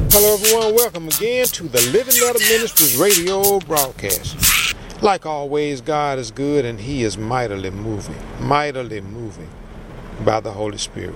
Hello everyone, welcome again to the Living Letter Ministries radio broadcast. Like always, God is good and He is mightily moving by the Holy Spirit.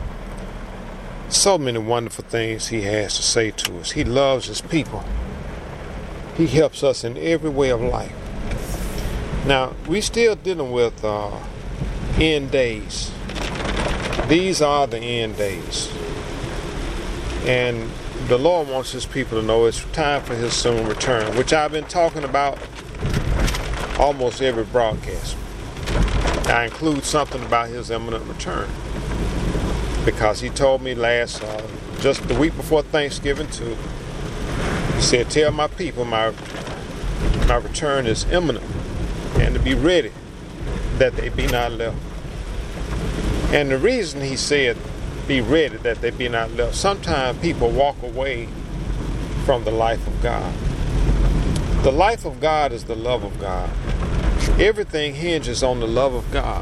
So many wonderful things He has to say to us. He loves His people. He helps us in every way of life. Now, we still dealing with end days. These are the end days. And the Lord wants His people to know it's time for His soon return, which I've been talking about almost every broadcast. I include something about His imminent return because He told me just the week before Thanksgiving too. He said, tell my people my return is imminent and to be ready that they be not left. And the reason He said be ready that they be not left. Sometimes people walk away from the life of God. The life of God is the love of God. Everything hinges on the love of God.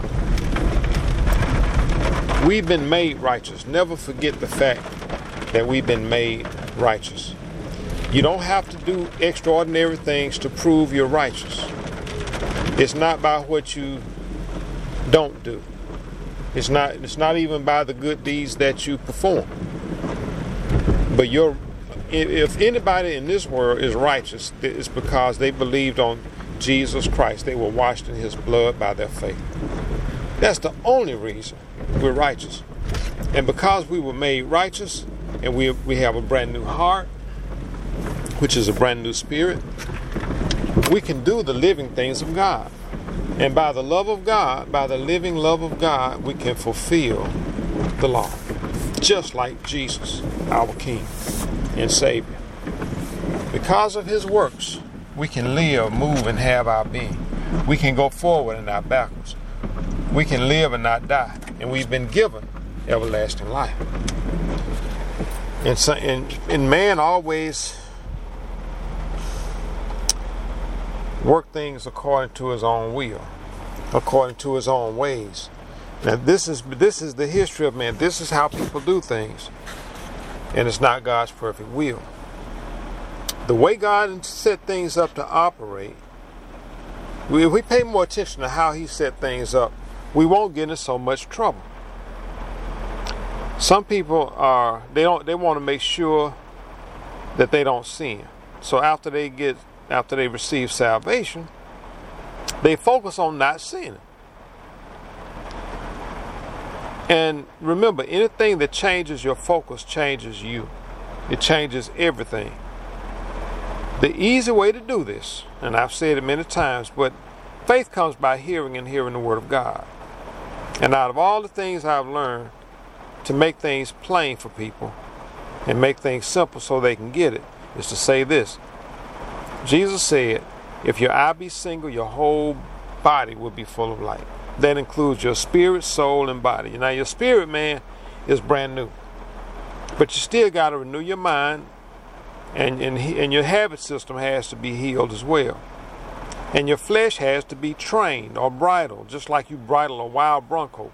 We've been made righteous. Never forget the fact that we've been made righteous. You don't have to do extraordinary things to prove you're righteous. It's not by what you don't do. It's not even by the good deeds that you perform. But if anybody in this world is righteous, it's because they believed on Jesus Christ. They were washed in His blood by their faith. That's the only reason we're righteous. And because we were made righteous and we have a brand new heart, which is a brand new spirit, we can do the living things of God. And by the love of God, by the living love of God, we can fulfill the law. Just like Jesus, our King and Savior. Because of His works, we can live, move, and have our being. We can go forward and not backwards. We can live and not die. And we've been given everlasting life. And man always work things according to his own will, according to his own ways. Now this is the history of man. This is how people do things. And it's not God's perfect will. The way God set things up to operate, if we pay more attention to how He set things up, we won't get in so much trouble. Some people they want to make sure that they don't sin. So after they receive salvation, they focus on not sinning. And remember, anything that changes your focus changes you. It changes everything. The easy way to do this, and I've said it many times, but faith comes by hearing and hearing the Word of God. And out of all the things I've learned to make things plain for people and make things simple so they can get it, is to say this. Jesus said, if your eye be single, your whole body will be full of light. That includes your spirit, soul, and body. Now, your spirit, man, is brand new. But you still got to renew your mind, and your habit system has to be healed as well. And your flesh has to be trained or bridled, just like you bridle a wild bronco.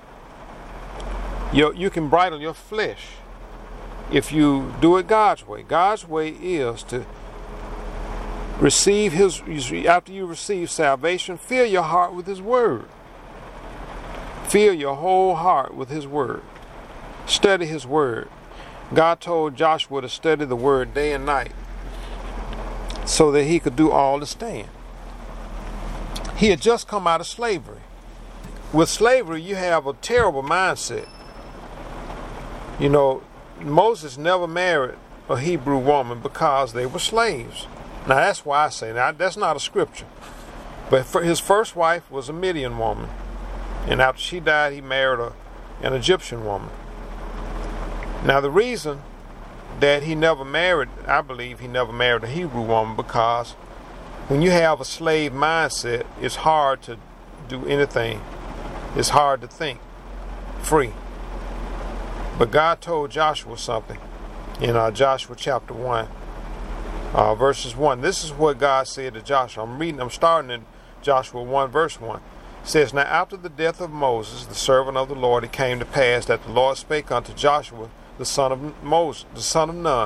You can bridle your flesh if you do it God's way. God's way is to receive after you receive salvation, fill your heart with His Word. Fill your whole heart with His Word. Study His Word. God told Joshua to study the Word day and night so that he could do all to stand. He had just come out of slavery. With slavery, you have a terrible mindset. You know, Moses never married a Hebrew woman because they were slaves. Now that's why I say that's not a scripture. But his first wife was a Midian woman. And after she died, he married an Egyptian woman. Now the reason that I believe he never married a Hebrew woman, because when you have a slave mindset, it's hard to do anything. It's hard to think free. But God told Joshua something in Joshua chapter 1. Verses 1. This is what God said to Joshua. I'm starting in Joshua 1 verse 1. It says, now after the death of Moses, the servant of the Lord, it came to pass that the Lord spake unto Joshua, the son of Nun,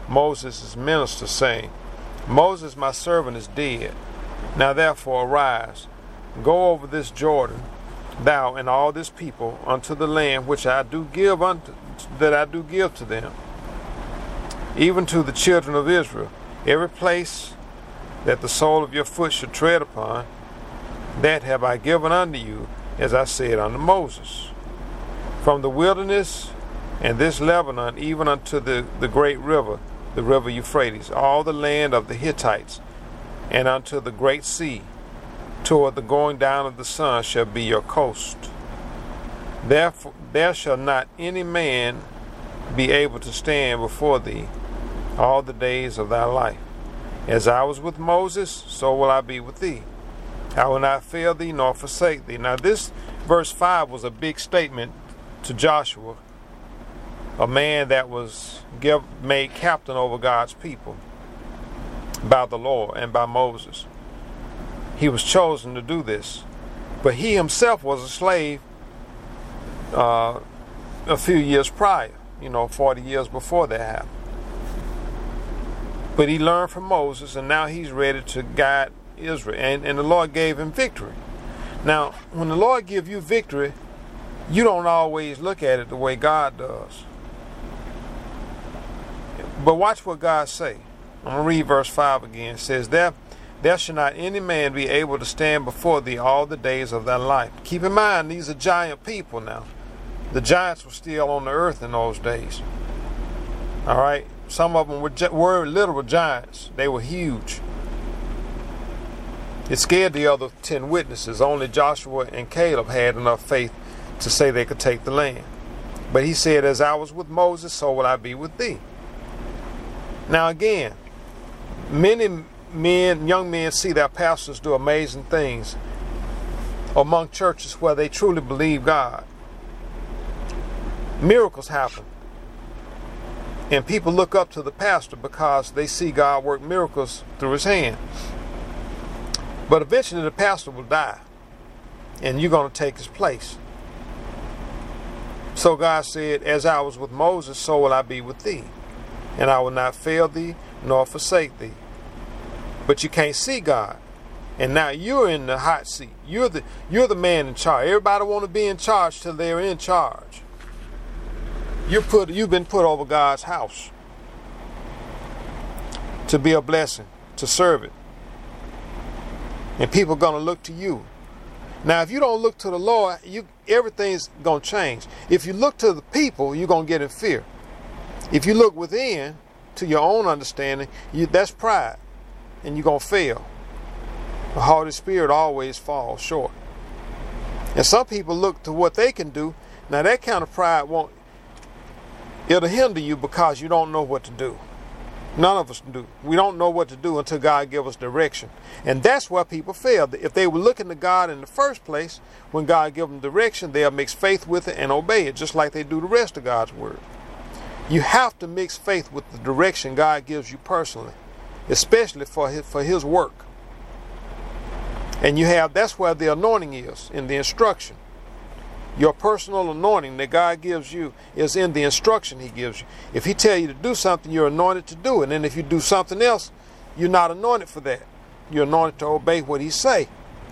Moses' minister, saying, Moses my servant is dead. Now therefore arise, go over this Jordan, thou and all this people, unto the land which I do give to them, even to the children of Israel. Every place that the sole of your foot should tread upon, that have I given unto you, as I said unto Moses. From the wilderness and this Lebanon, even unto the great river, the river Euphrates, all the land of the Hittites, and unto the great sea, toward the going down of the sun shall be your coast. Therefore there shall not any man be able to stand before thee all the days of thy life. As I was with Moses, so will I be with thee. I will not fail thee nor forsake thee. Now this verse 5 was a big statement to Joshua, a man that was made captain over God's people by the Lord and by Moses. He was chosen to do this, but he himself was a slave a few years prior, 40 years before that happened. But he learned from Moses, and now he's ready to guide Israel, and the Lord gave him victory. Now, when the Lord gives you victory, you don't always look at it the way God does. But watch what God say. I'm going to read verse 5 again. It says, There shall not any man be able to stand before thee all the days of thy life. Keep in mind, these are giant people now. The giants were still on the earth in those days. All right? Some of them were literal giants. They were huge. It scared the other 10 witnesses. Only Joshua and Caleb had enough faith to say they could take the land. But he said, as I was with Moses, so will I be with thee. Now again, many young men see their pastors do amazing things among churches where they truly believe God. Miracles happen. And people look up to the pastor because they see God work miracles through his hand. But eventually the pastor will die, and you're going to take his place. So God said, as I was with Moses, so will I be with thee. And I will not fail thee, nor forsake thee. But you can't see God. And now you're in the hot seat. You're the man in charge. Everybody want to be in charge till they're in charge. You've been put over God's house to be a blessing, to serve it. And people are going to look to you. Now, if you don't look to the Lord, everything's going to change. If you look to the people, you're going to get in fear. If you look within to your own understanding, that's pride, and you're going to fail. The Holy Spirit always falls short. And some people look to what they can do. Now, that kind of pride it'll hinder you because you don't know what to do. None of us do. We don't know what to do until God gives us direction. And that's where people fail. If they were looking to God in the first place, when God gives them direction, they'll mix faith with it and obey it, just like they do the rest of God's word. You have to mix faith with the direction God gives you personally, especially for his work. And that's where the anointing is, in the instruction. Your personal anointing that God gives you is in the instruction he gives you. If he tells you to do something, you're anointed to do it. And then if you do something else, you're not anointed for that. You're anointed to obey what he say.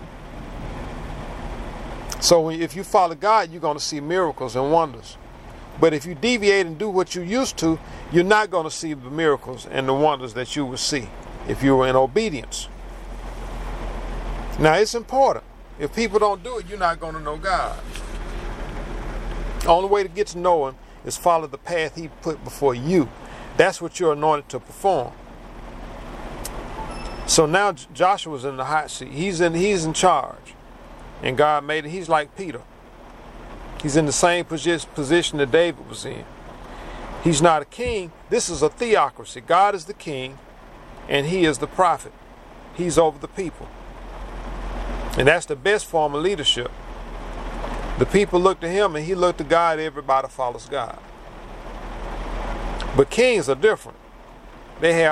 So if you follow God, you're going to see miracles and wonders. But if you deviate and do what you used to, you're not going to see the miracles and the wonders that you would see if you were in obedience. Now, it's important. If people don't do it, you're not going to know God. The only way to get to know him is follow the path he put before you. That's what you're anointed to perform. So now Joshua's in the hot seat. He's in charge. And God made it. He's like Peter. He's in the same position that David was in. He's not a king. This is a theocracy. God is the king, and he is the prophet. He's over the people. And that's the best form of leadership. The people look to him, and he looked to God. Everybody follows God. But kings are different. They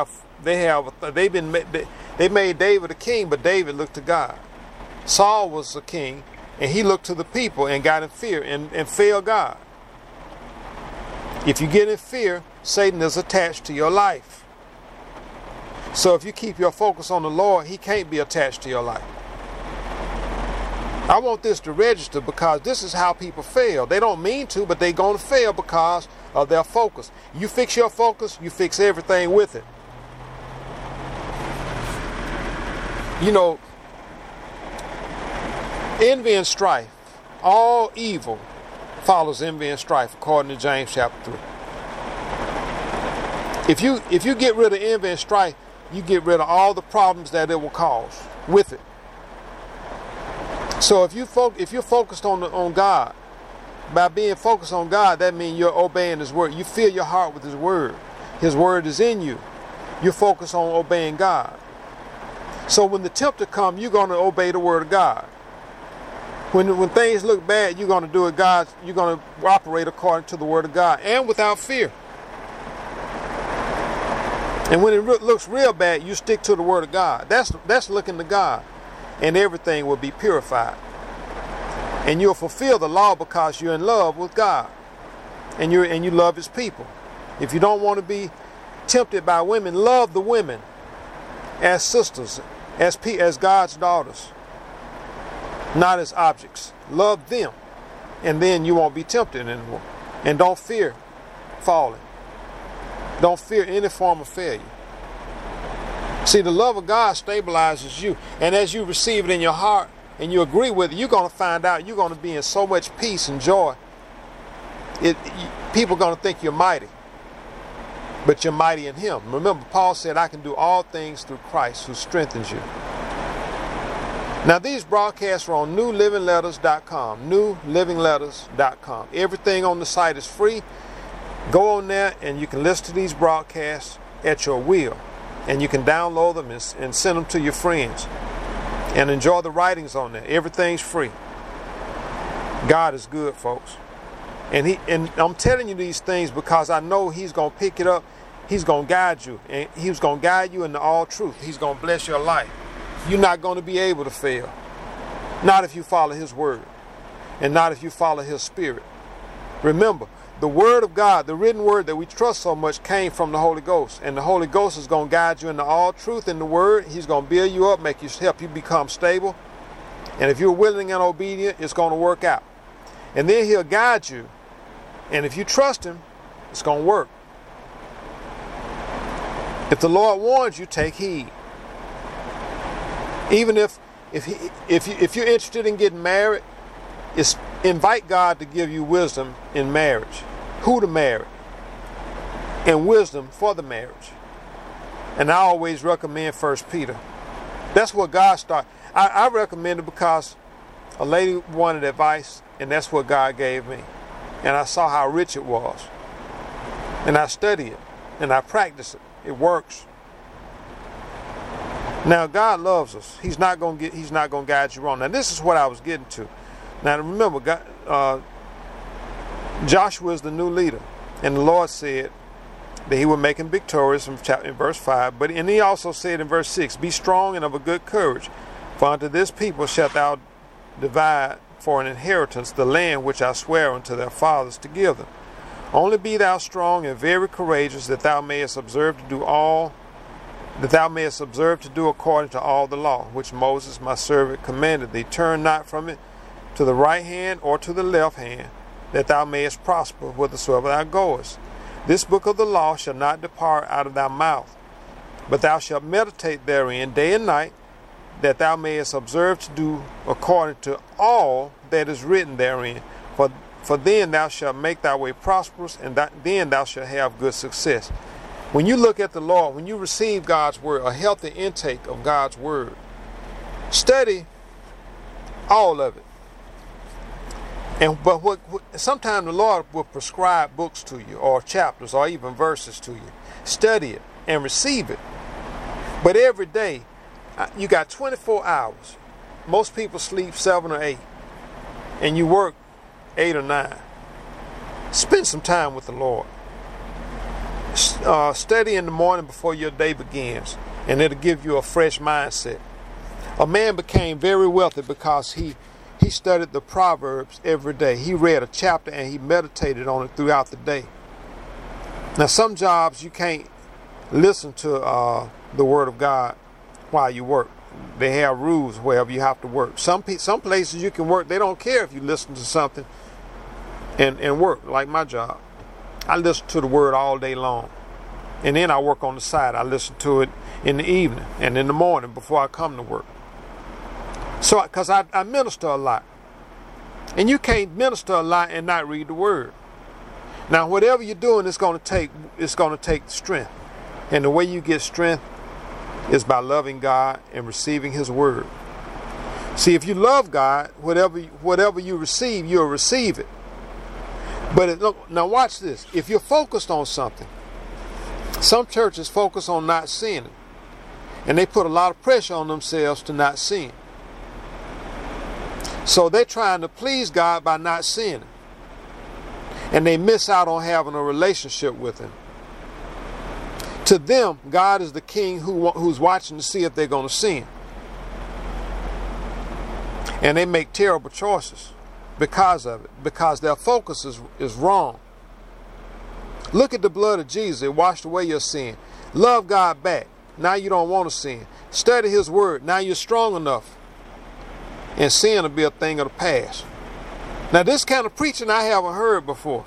made David a king, but David looked to God. Saul was a king, and he looked to the people and got in fear and failed God. If you get in fear, Satan is attached to your life. So if you keep your focus on the Lord, he can't be attached to your life. I want this to register because this is how people fail. They don't mean to, but they're going to fail because of their focus. You fix your focus, you fix everything with it. You know, envy and strife, all evil follows envy and strife, according to James chapter 3. If you get rid of envy and strife, you get rid of all the problems that it will cause with it. So if you're focused on God, by being focused on God, that means you're obeying His word. You fill your heart with His word. His word is in you. You're focused on obeying God. So when the tempter comes, you're going to obey the word of God. When things look bad, you're going to do it you're going to operate according to the word of God and without fear. And when it looks real bad, you stick to the word of God. That's looking to God, and everything will be purified. And you'll fulfill the law because you're in love with God, and you love His people. If you don't want to be tempted by women, love the women as sisters, as God's daughters, not as objects. Love them, and then you won't be tempted anymore. And don't fear falling. Don't fear any form of failure. See, the love of God stabilizes you. And as you receive it in your heart and you agree with it, you're going to find out you're going to be in so much peace and joy. People are going to think you're mighty. But you're mighty in Him. Remember, Paul said, I can do all things through Christ who strengthens you. Now, these broadcasts are on newlivingletters.com. Newlivingletters.com. Everything on the site is free. Go on there and you can listen to these broadcasts at your will. And you can download them and send them to your friends. And enjoy the writings on there. Everything's free. God is good, folks. And I'm telling you these things because I know He's going to pick it up. He's going to guide you. And He's going to guide you into all truth. He's going to bless your life. You're not going to be able to fail. Not if you follow His word. And not if you follow His spirit. Remember, the word of God, the written word that we trust so much, came from the Holy Ghost. And the Holy Ghost is going to guide you into all truth in the word. He's going to build you up, help you become stable. And if you're willing and obedient, it's going to work out. And then He'll guide you. And if you trust Him, it's going to work. If the Lord warns you, take heed. Even if you're interested in getting married, invite God to give you wisdom in marriage. Who to marry. And wisdom for the marriage. And I always recommend 1 Peter. That's what God started. I recommend it because a lady wanted advice, and that's what God gave me. And I saw how rich it was. And I study it. And I practice it. It works. Now God loves us. He's not going to guide you wrong. Now this is what I was getting to. Now remember, God, Joshua is the new leader, and the Lord said that He would make him victorious in verse 5. And He also said in verse 6, be strong and of a good courage, for unto this people shalt thou divide for an inheritance the land which I swear unto their fathers to give them. Only be thou strong and very courageous, that thou mayest observe to do according to all the law which Moses my servant commanded thee. Turn not from it to the right hand or to the left hand, that thou mayest prosper whithersoever thou goest. This book of the law shall not depart out of thy mouth, but thou shalt meditate therein day and night, that thou mayest observe to do according to all that is written therein. For then thou shalt make thy way prosperous, and then thou shalt have good success. When you look at the Lord, when you receive God's word, a healthy intake of God's word, study all of it. But sometimes the Lord will prescribe books to you, or chapters, or even verses to you. Study it and receive it. But every day, you got 24 hours. Most people sleep 7 or 8, and you work 8 or 9. Spend some time with the Lord. Study in the morning before your day begins, and it'll give you a fresh mindset. A man became very wealthy because he studied the Proverbs every day. He read a chapter and he meditated on it throughout the day. Now, some jobs you can't listen to the Word of God while you work. They have rules wherever you have to work. Some places you can work, they don't care if you listen to something and work, like my job. I listen to the Word all day long. And then I work on the side. I listen to it in the evening and in the morning before I come to work. So, because I minister a lot. And you can't minister a lot and not read the Word. Now, whatever you're doing, it's going to take strength. And the way you get strength is by loving God and receiving His Word. See, if you love God, whatever you receive, you'll receive it. But now watch this. If you're focused on something, some churches focus on not sinning. And they put a lot of pressure on themselves to not sin. So they're trying to please God by not sinning. And they miss out on having a relationship with Him. To them, God is the king who's watching to see if they're going to sin. And they make terrible choices because of it, because their focus is wrong. Look at the blood of Jesus. It washed away your sin. Love God back. Now you don't want to sin. Study His Word. Now you're strong enough. And sin will be a thing of the past. Now this kind of preaching I haven't heard before.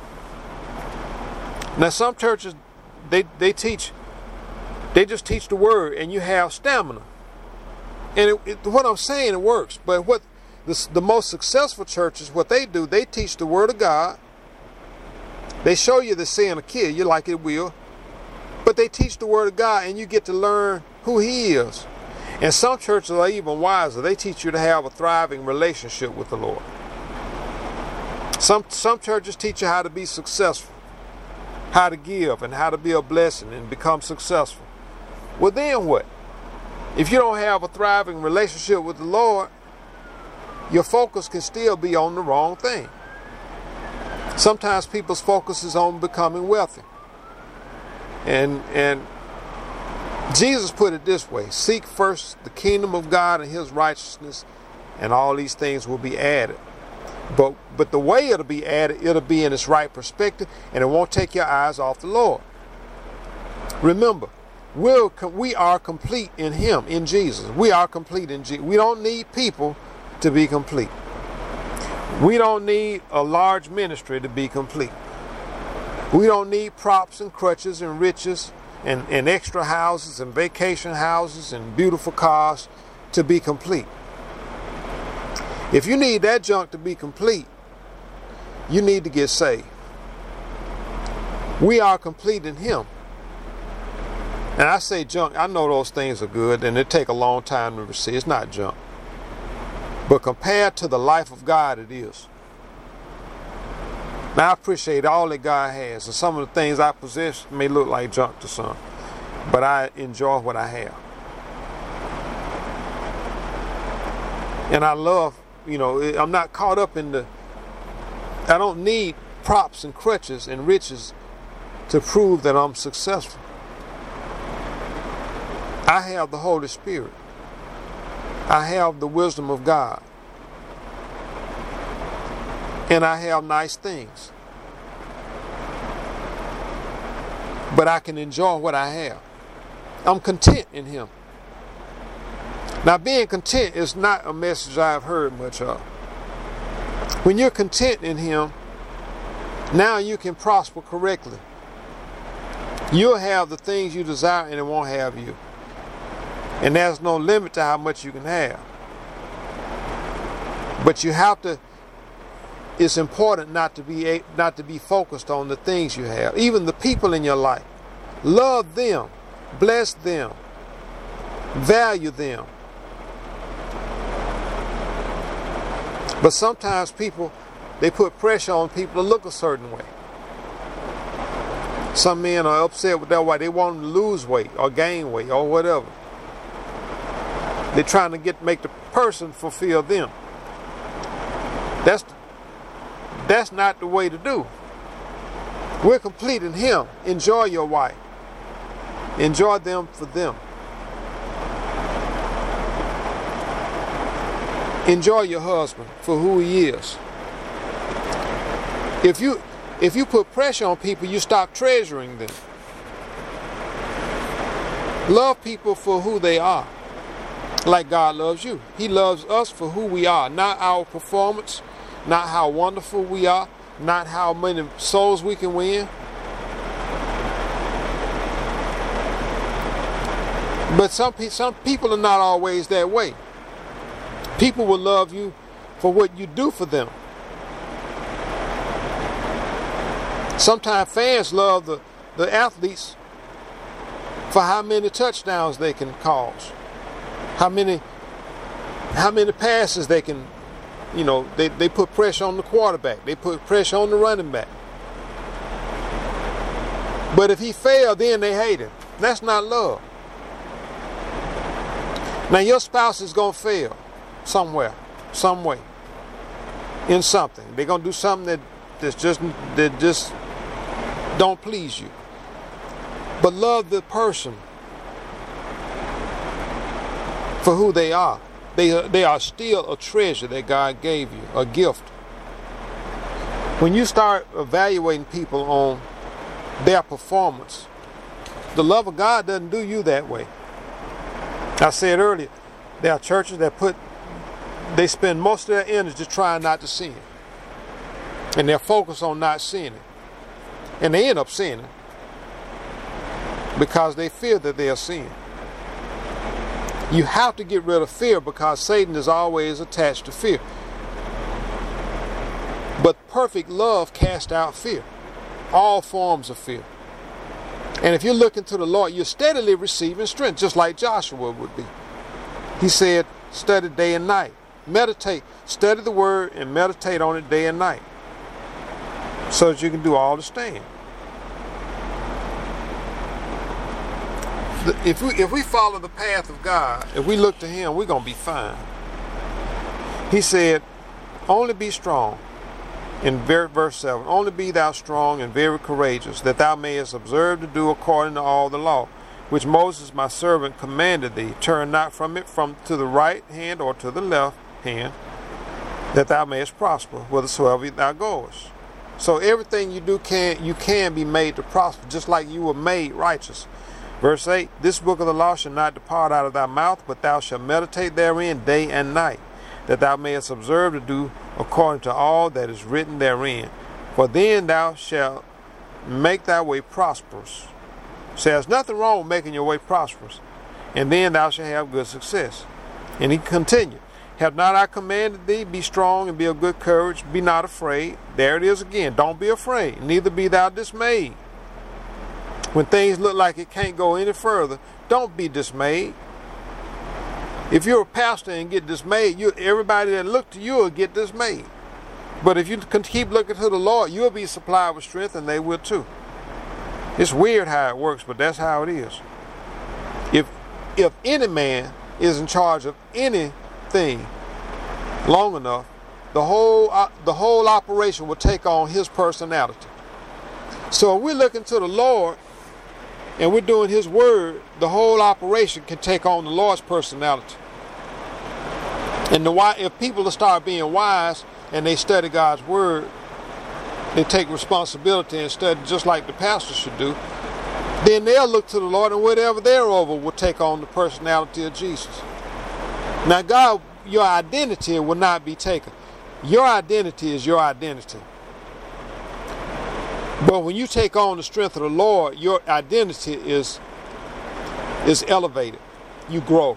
Now some churches, they just teach the Word and you have stamina. And what I'm saying, it works. But what the most successful churches, what they do, they teach the Word of God. They show you that sin will kill you like it will. But they teach the Word of God and you get to learn who He is. And some churches are even wiser. They teach you to have a thriving relationship with the Lord. Some churches teach you how to be successful, how to give, and how to be a blessing and become successful. Well, then what? If you don't have a thriving relationship with the Lord, your focus can still be on the wrong thing. Sometimes people's focus is on becoming wealthy. And Jesus put it this way: seek first the kingdom of God and His righteousness, and all these things will be added. But the way it'll be added, it'll be in its right perspective, and it won't take your eyes off the Lord. Remember, we are complete in Him, in Jesus. We are complete in Jesus. We don't need people to be complete. We don't need a large ministry to be complete. We don't need props and crutches and riches and extra houses and vacation houses and beautiful cars to be complete. If you need that junk to be complete, you need to get saved. We are complete in Him. And I say junk, I know those things are good and it take a long time to receive. It's not junk. But compared to the life of God, it is. Now, I appreciate all that God has, and some of the things I possess may look like junk to some, but I enjoy what I have. And I love, I'm not caught up in I don't need props and crutches and riches to prove that I'm successful. I have the Holy Spirit. I have the wisdom of God. And I have nice things. But I can enjoy what I have. I'm content in Him. Now, being content is not a message I've heard much of. When you're content in Him, now you can prosper correctly. You'll have the things you desire and it won't have you. And there's no limit to how much you can have. But you have to, it's important not to be focused on the things you have. Even the people in your life. Love them. Bless them. Value them. But sometimes people, they put pressure on people to look a certain way. Some men are upset with their weight. They want them to lose weight or gain weight or whatever. They're trying to make the person fulfill them. That's not the way to do. We're complete in Him. Enjoy your wife. Enjoy them for them. Enjoy your husband for who he is. If you put pressure on people, you stop treasuring them. Love people for who they are, like God loves you. He loves us for who we are, not our performance, not how wonderful we are, not how many souls we can win. But some people are not always that way. People will love you for what you do for them. Sometimes fans love the athletes for how many touchdowns they can cause, how many passes they can, they put pressure on the quarterback, they put pressure on the running back. But if he failed, then they hate him. That's not love. Now your spouse is gonna fail somewhere, some way, in something. They're gonna do something that just don't please you. But love the person for who they are. They are still a treasure that God gave you, a gift. When you start evaluating people on their performance, the love of God doesn't do you that way. I said earlier, there are churches that they spend most of their energy trying not to sin. And they're focused on not sinning. And they end up sinning because they fear that they'll sin. You have to get rid of fear because Satan is always attached to fear. But perfect love casts out fear, all forms of fear. And if you're looking to the Lord, you're steadily receiving strength, just like Joshua would be. He said, study day and night. Meditate, study the word and meditate on it day and night, so that you can do all to stand. If we follow the path of God, if we look to Him, we're going to be fine. He said, only be strong. In verse 7, only be thou strong and very courageous, that thou mayest observe to do according to all the law, which Moses my servant commanded thee. Turn not from it to the right hand or to the left hand, that thou mayest prosper whithersoever thou goest. So everything you do you can be made to prosper, just like you were made righteous. Verse 8, this book of the law shall not depart out of thy mouth, but thou shalt meditate therein day and night, that thou mayest observe to do according to all that is written therein. For then thou shalt make thy way prosperous. So there's nothing wrong with making your way prosperous. And then thou shalt have good success. And he continued, have not I commanded thee, be strong and be of good courage, be not afraid. There it is again, don't be afraid, neither be thou dismayed. When things look like it can't go any further, don't be dismayed. If you're a pastor and get dismayed, everybody that look to you will get dismayed. But if you can keep looking to the Lord, you'll be supplied with strength, and they will too. It's weird how it works, but that's how it is. If any man is in charge of anything long enough, the whole operation will take on his personality. So if we're looking to the Lord and we're doing His word, the whole operation can take on the Lord's personality. And if people start being wise and they study God's word, they take responsibility and study just like the pastor should do, then they'll look to the Lord, and whatever they're over will take on the personality of Jesus. Now God, your identity will not be taken. Your identity is your identity. But when you take on the strength of the Lord, your identity is elevated. You grow.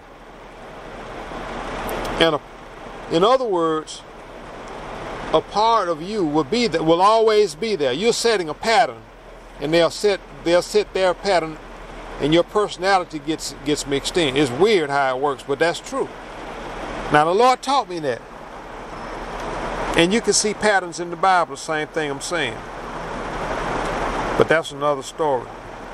And in other words, a part of you will always be there. You're setting a pattern, and they'll set their pattern, and your personality gets mixed in. It's weird how it works, but that's true. Now the Lord taught me that. And you can see patterns in the Bible, the same thing I'm saying. But that's another story.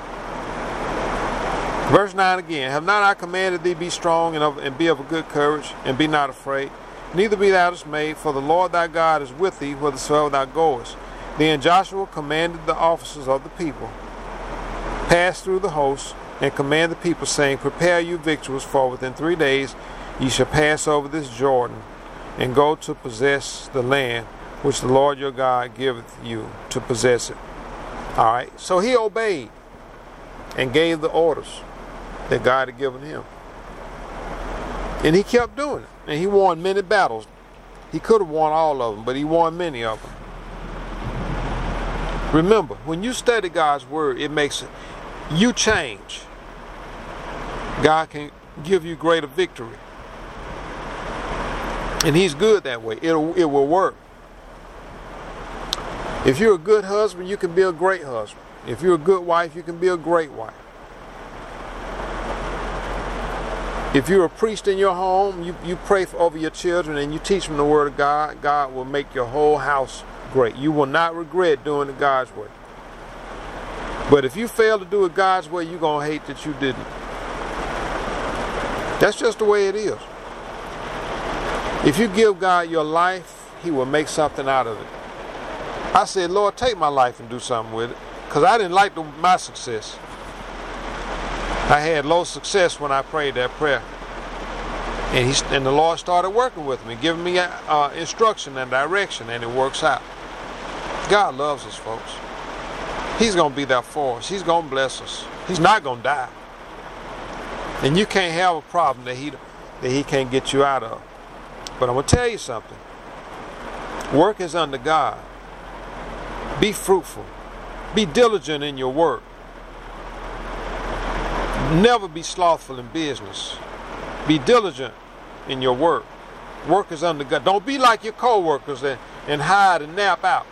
Verse 9 again, have not I commanded thee, be strong and be of a good courage, and be not afraid, neither be thou dismayed, for the Lord thy God is with thee whithersoever thou goest. Then Joshua commanded the officers of the people, pass through the host, and command the people, saying, prepare you victuals, for within 3 days ye shall pass over this Jordan, and go to possess the land which the Lord your God giveth you to possess it. All right. So he obeyed and gave the orders that God had given him. And he kept doing it. And he won many battles. He could have won all of them, but he won many of them. Remember, when you study God's word, it makes you change. God can give you greater victory. And he's good that way. It will work. If you're a good husband, you can be a great husband. If you're a good wife, you can be a great wife. If you're a priest in your home, you pray over your children and you teach them the word of God, God will make your whole house great. You will not regret doing it God's way. But if you fail to do it God's way, you're going to hate that you didn't. That's just the way it is. If you give God your life, he will make something out of it. I said, Lord, take my life and do something with it. Because I didn't like my success. I had low success when I prayed that prayer. And the Lord started working with me, giving me instruction and direction, and it works out. God loves us, folks. He's going to be there for us. He's going to bless us. He's not going to die. And you can't have a problem that he can't get you out of. But I'm going to tell you something. Work is unto God. Be fruitful. Be diligent in your work. Never be slothful in business. Be diligent in your work. Work is unto God. Don't be like your co-workers and hide and nap out.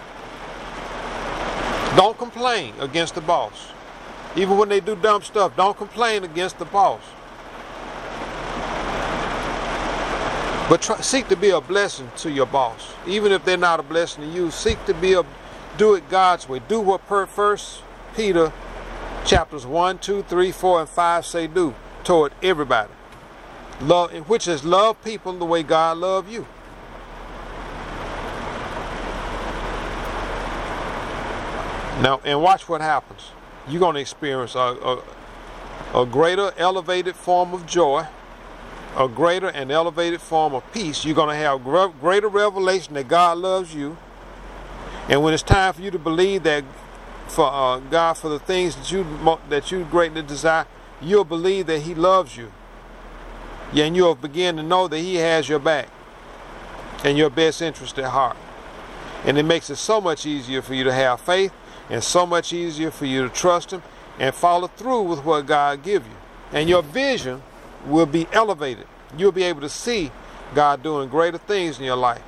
Don't complain against the boss. Even when they do dumb stuff, don't complain against the boss. But seek to be a blessing to your boss. Even if they're not a blessing to you, seek to do it God's way. Do what 1 Peter chapters 1, 2, 3, 4, and 5 say do toward everybody. Love, which is love people the way God loved you. Now, and watch what happens. You're going to experience a greater elevated form of joy, a greater and elevated form of peace. You're going to have greater revelation that God loves you. And when it's time for you to believe that for God for the things that you greatly desire, you'll believe that he loves you. Yeah, and you'll begin to know that he has your back and your best interest at heart. And it makes it so much easier for you to have faith, and so much easier for you to trust him and follow through with what God gives you. And your vision will be elevated. You'll be able to see God doing greater things in your life.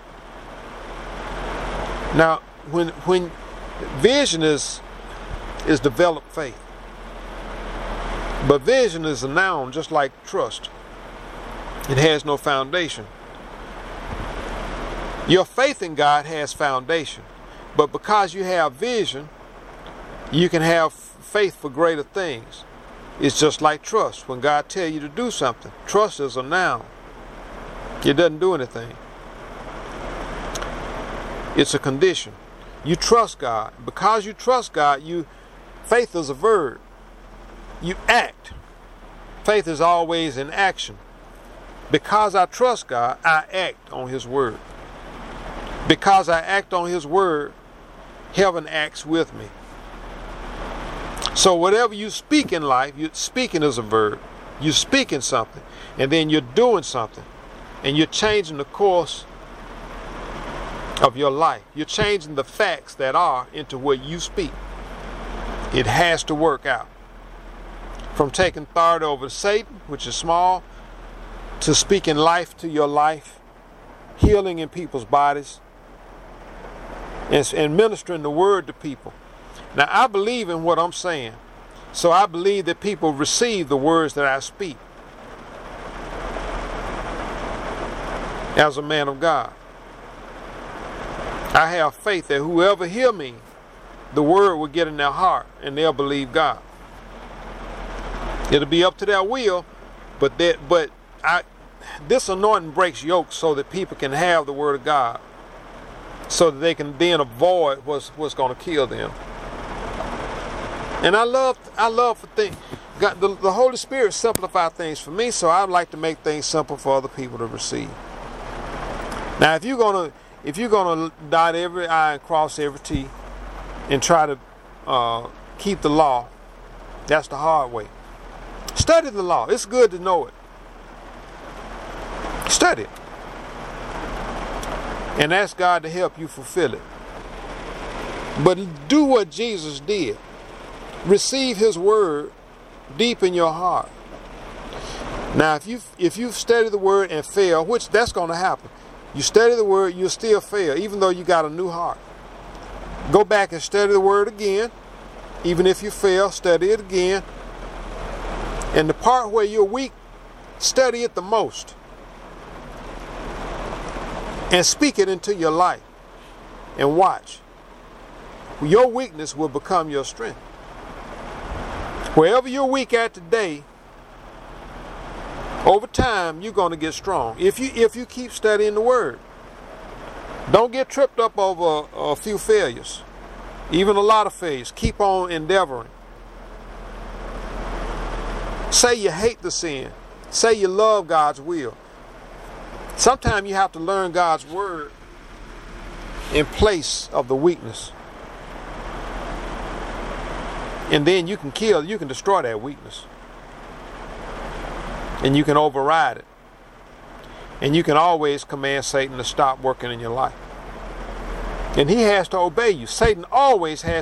Now, when vision is developed faith. But vision is a noun just like trust. It has no foundation. Your faith in God has foundation. But because you have vision, you can have faith for greater things. It's just like trust. When God tells you to do something, trust is a noun. It doesn't do anything. It's a condition. You trust God. Because you trust God, faith is a verb. You act. Faith is always in action. Because I trust God, I act on his word. Because I act on his word, heaven acts with me. So whatever you speak in life, speaking is a verb. You're speaking something, and then you're doing something, and you're changing the course of your life. You're changing the facts that are into what you speak. It has to work out. From taking authority over Satan, which is small, to speaking life to your life, healing in people's bodies, and ministering the word to people. Now, I believe in what I'm saying, so I believe that people receive the words that I speak as a man of God. I have faith that whoever hear me, the word will get in their heart and they'll believe God. It'll be up to their will, but this anointing breaks yokes so that people can have the word of God, so that they can then avoid what's going to kill them. And I love for things. God, the Holy Spirit simplify things for me, so I like to make things simple for other people to receive. Now, if you're gonna if you're going to dot every I and cross every T and try to keep the law, that's the hard way. Study the law. It's good to know it. Study it. And ask God to help you fulfill it. But do what Jesus did. Receive his word deep in your heart. Now, if you study the word and fail, which that's going to happen. You study the word, you'll still fail, even though you got a new heart. Go back and study the word again. Even if you fail, study it again. And the part where you're weak, study it the most. And speak it into your life. And watch. Your weakness will become your strength. Wherever you're weak at today, over time you're going to get strong. If you keep studying the word. Don't get tripped up over a few failures. Even a lot of failures. Keep on endeavoring. Say you hate the sin. Say you love God's will. Sometimes you have to learn God's word in place of the weakness. And then you can destroy that weakness. And you can override it. And you can always command Satan to stop working in your life. And he has to obey you. Satan always has